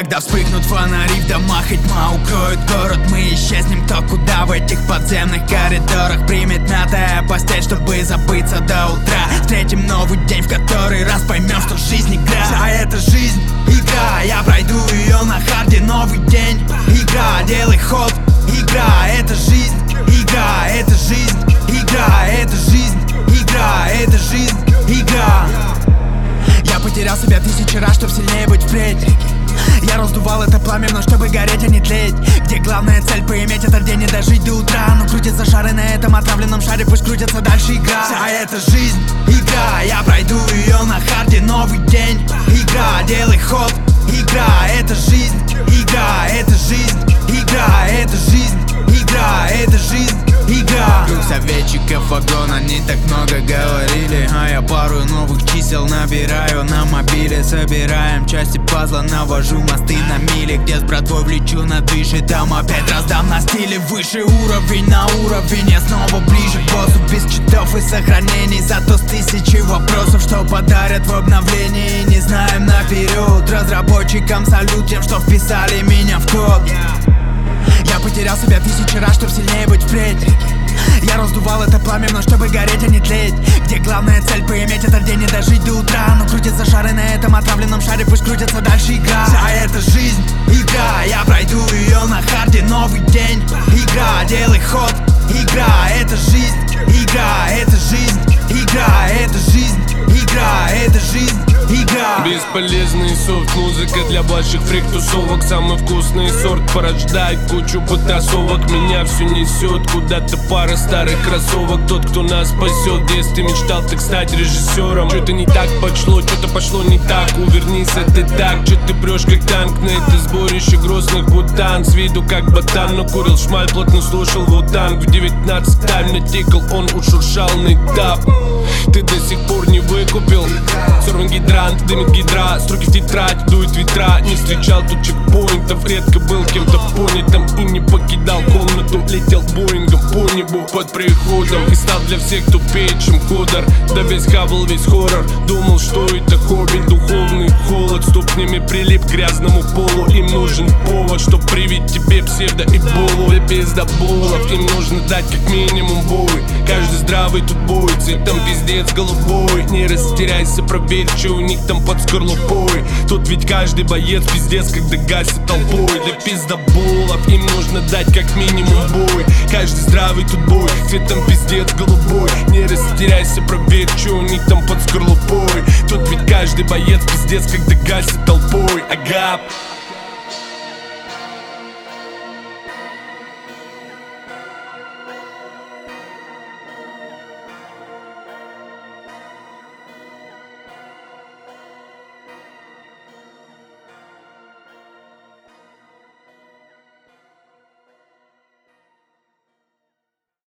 Когда вспыхнут фонари в домах и тьма укроет город, мы исчезнем кто куда в этих подземных коридорах. Примет мятая постель, чтобы забыться до утра. Встретим новый день, в который раз поймем, что жизнь игра. Вся эта жизнь игра, я пройду ее на харде. Новый день игра, делай ход. Игра, это жизнь, игра, это жизнь, игра, это жизнь, игра, это жизнь, игра. Я потерял себя тысячи раз, чтоб сильнее быть впредь. Я раздувал это пламя, но чтобы гореть, а не тлеть. Где главная цель поиметь этот день и дожить до утра. Но крутятся шары на этом отравленном шаре, пусть крутятся дальше игра. Вся эта жизнь игра, я пройду ее на харде. Новый день игра, делай ход. Игра, это жизнь, игра, это жизнь, игра, это жизнь, игра, это жизнь, игра. Круг советчиков вагон, они так много говорили, а я пару новых чисел набираю на мобиле. Собираем части пазла, навожу мосты на мили. Где с братвой влечу на движ, и там опять раздам на стиле. Выше уровень на уровень, я снова ближе к боссу. Без читов и сохранений, зато с тысячи вопросов, что подарят в обновлении. Не знаем наперед, разработчикам салют тем, что вписали меня в код. Я потерял себя тысячи раз, чтоб сильнее быть впредь. Я раздувал это пламя, но чтобы гореть, а не тлеть. Где главная цель поиметь этот день и дожить до утра. Но крутятся шары на этом отравленном шаре, пусть крутятся дальше игра. Вся эта жизнь игра, я пройду ее на харде. Новый день игра, делай ход. Игра, это жизнь, игра, это жизнь, игра, это жизнь, игра, это жизнь, игра. Бесполезный софт, музыка для больших фрик-тусовок. Самый вкусный сорт порождает кучу потасовок. Меня все несет куда-то пара старых кроссовок. Тот, кто нас спасет, в детстве мечтал так стать режиссером. Что-то не так пошло, что-то пошло не так. Увернись, это так, что ты прешь как танк. На это сборище грозных бутан. С виду как ботан, но курил шмаль, плотно слушал вутанг. В 19 тайм натикал, он ушуршал на этап. Ты до сих пор не выкупил. Сорван гидрант, дымит гидра, строки в тетрадь, дует ветра. Не встречал тут чекпоинтов, редко был кем-то понятым и не покидал комнату. Летел боингом по небу под приходом и стал для всех тупее, чем кодер. Да весь хабл, весь хоррор. Думал, что это хобби, духовный холод. Ступнями прилип к грязному полу. Им нужен повод, чтоб привить тебе псевдо-эболу. Да пиздоболов, им нужно дать как минимум бой. Каждый здравый тут бой, цветом пиздец голубой. Не растеряйся, проверь, что у них там под скорлупой. Тут ведь каждый боец пиздец, когда гасит толпой. Для пиздоболов им нужно дать как минимум бой. Каждый здравый тут бой, цветом пиздец голубой. Не растеряйся, проверь, что у них там под скорлупой. Тут ведь каждый боец пиздец, когда гасит толпой. Ага.